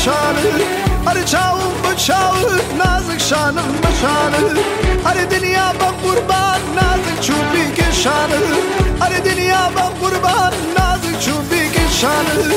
بشانه اره چاوم بچاوه نازک شانم بشانه اره دنیا با قربان نازک چوبی کشانه اره دنیا با قربان نازک چوبی کشانه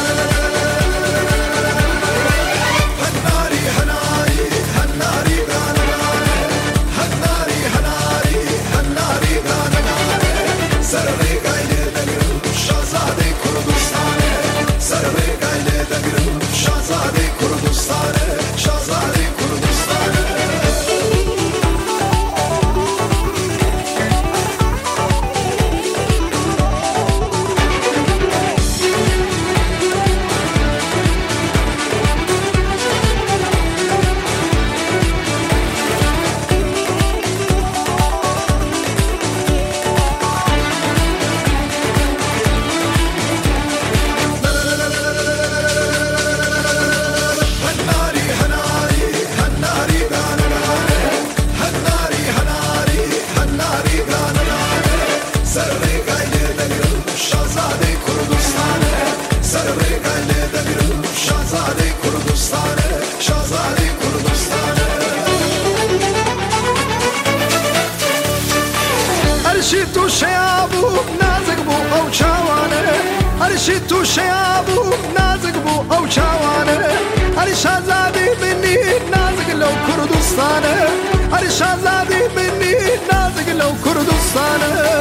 هرشی تو شیابو نازک بو او چاوانه هرشی تو شیابو نازک بو او چاوانه هر شازادی بینی نازک لو کردستانه هر شازادی بینی نازک لو کردستانه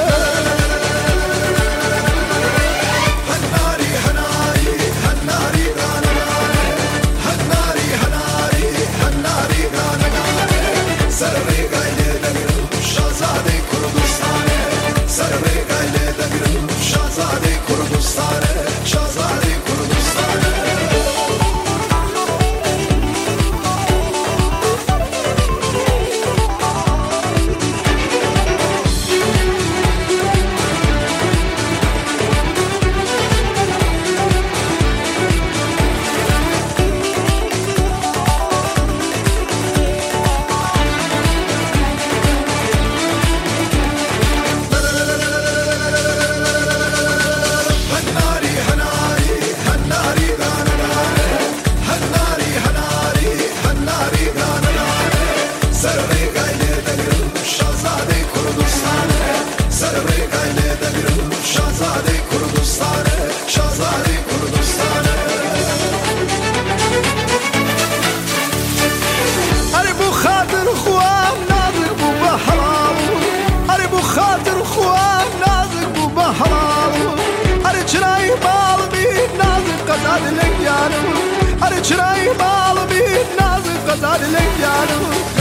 أنا چرای مال بی ناز قزاد لنگانو